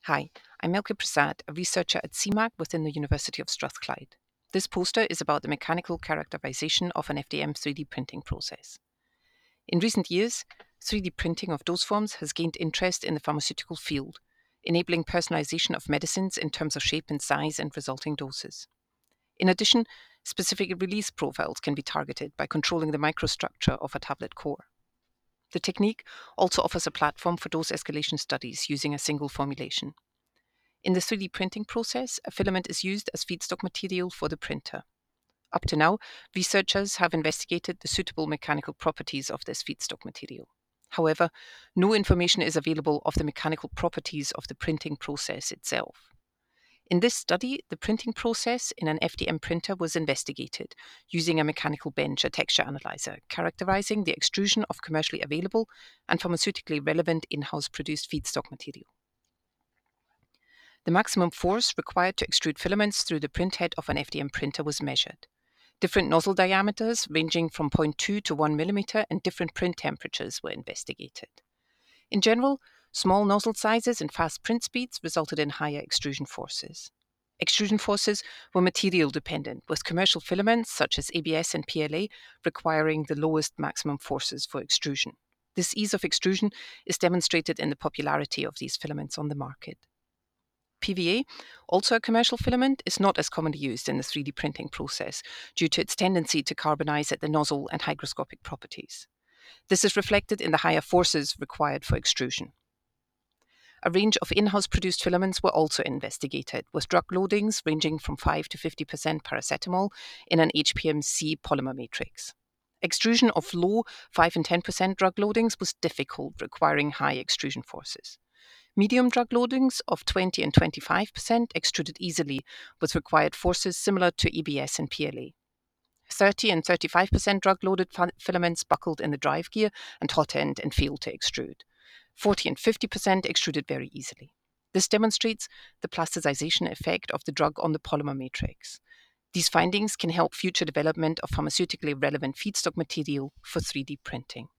Hi, I'm Milky Prasad, a researcher at CIMAC within the University of Strathclyde. This poster is about the mechanical characterization of an FDM 3D printing process. In recent years, 3D printing of dose forms has gained interest in the pharmaceutical field, enabling personalization of medicines in terms of shape and size and resulting doses. In addition, specific release profiles can be targeted by controlling the microstructure of a tablet core. The technique also offers a platform for dose escalation studies using a single formulation. In the 3D printing process, a filament is used as feedstock material for the printer. Up to now, researchers have investigated the suitable mechanical properties of this feedstock material. However, no information is available of the mechanical properties of the printing process itself. In this study, the printing process in an FDM printer was investigated using a mechanical bench, a texture analyzer, characterizing the extrusion of commercially available and pharmaceutically relevant in-house produced feedstock material. The maximum force required to extrude filaments through the printhead of an FDM printer was measured. Different nozzle diameters ranging from 0.2 to 1 millimeter and different print temperatures were investigated. In general, small nozzle sizes and fast print speeds resulted in higher extrusion forces. Extrusion forces were material dependent, with commercial filaments such as ABS and PLA requiring the lowest maximum forces for extrusion. This ease of extrusion is demonstrated in the popularity of these filaments on the market. PVA, also a commercial filament, is not as commonly used in the 3D printing process due to its tendency to carbonize at the nozzle and hygroscopic properties. This is reflected in the higher forces required for extrusion. A range of in-house produced filaments were also investigated, with drug loadings ranging from 5 to 50% paracetamol in an HPMC polymer matrix. Extrusion of low 5 and 10% drug loadings was difficult, requiring high extrusion forces. Medium drug loadings of 20 and 25% extruded easily with required forces similar to ABS and PLA. 30 and 35% drug-loaded filaments buckled in the drive gear and hot end and failed to extrude. 40 and 50% extruded very easily. This demonstrates the plasticization effect of the drug on the polymer matrix. These findings can help future development of pharmaceutically relevant feedstock material for 3D printing.